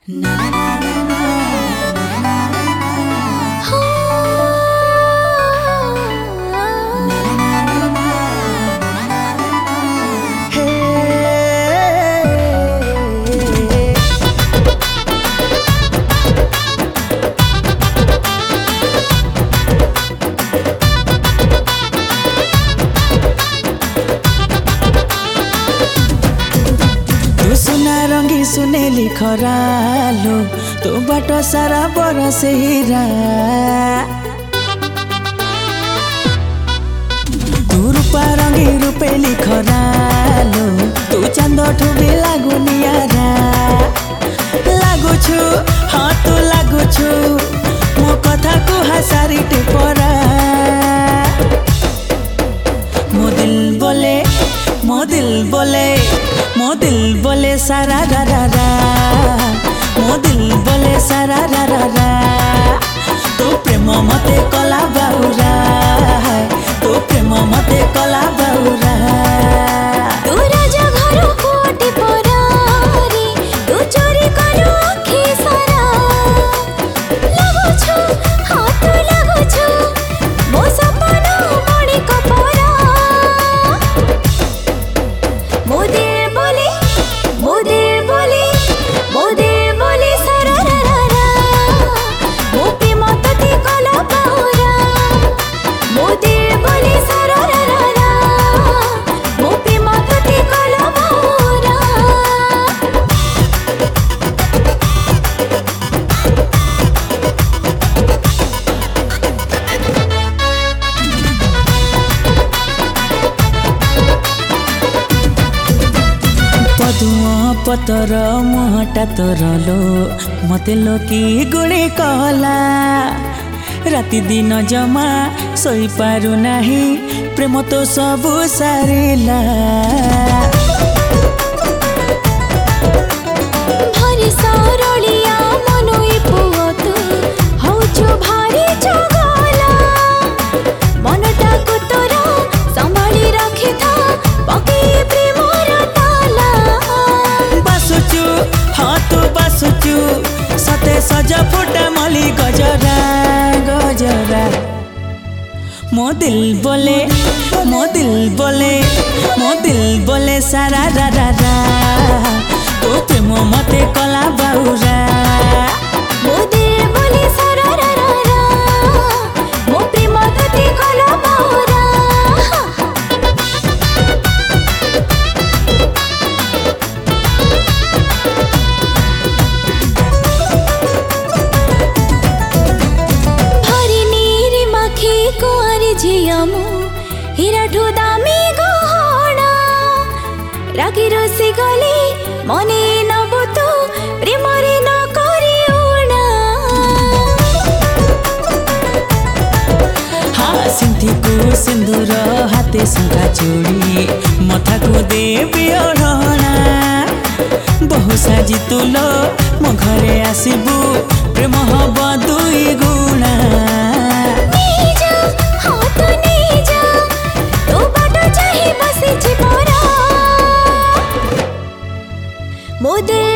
रंगी सुनेली खरालो तो बाट सारा बरसे हीरा तू रूपा रंगी रूपेली खरालो तू चांद ठुबी लागू नियारा लागुछु हाँ तू लागुछु मो कथा को हसारी टेपरा मो दिल बोले मो दिल बोले मो दिल बोले सारा रा रा रा मो दिल बोले सारा रा रा रा तो प्रेम मते कला बाउरा तो प्रेम मते कला बाउरा तू राजा घर कोटी परारी तू चोरी करू आखी सारा लागो छु हाँ तू लागो छु मो सपना बड़ी कपरा मो दिल बोले मो दिल बोले मो दिल बोले सारा रा रा रा मो प्रेम तते कला बाउरा मो दिल बोले सारा रा रा रा मो प्रेम तते कला बाउरा पदुआ पतर मुहटा तोरलो मते लोकी गुणी कहला राति दिन जमा सोई पारु नाही प्रेम तो सबु सारिला भारी सरलिया मनोई पुओ तू हौछु भारी जगला मनटा को तोरा संभाली रखी था पके प्रेमर ताला बासुचु हाँ तू बासुचु सते सजा फुटा मली गजरा गजरा मो दिल बोले मो दिल बोले मो दिल बोले सारा रा रा रा तो प्रेम मते कला बाउरा मो दिल बोले सारा रा रा रा मो प्रेम तते कला बाउरा भारी नीरी माखी कुआरी झियामु हीरा ठु दामी गहना रागी रसी गली मने नबो तो प्रेमरे न करी उना हाँ सिंथी को सिंदूर हाथे शंखा चूड़ी मथा को देवी ओढ़ना बहु साजी तुलो मो घरे आसिबु प्रेम हब दुई गुणा नीजा हाँ तो नीजा तो बाटो चाहे बसी परा मो दिल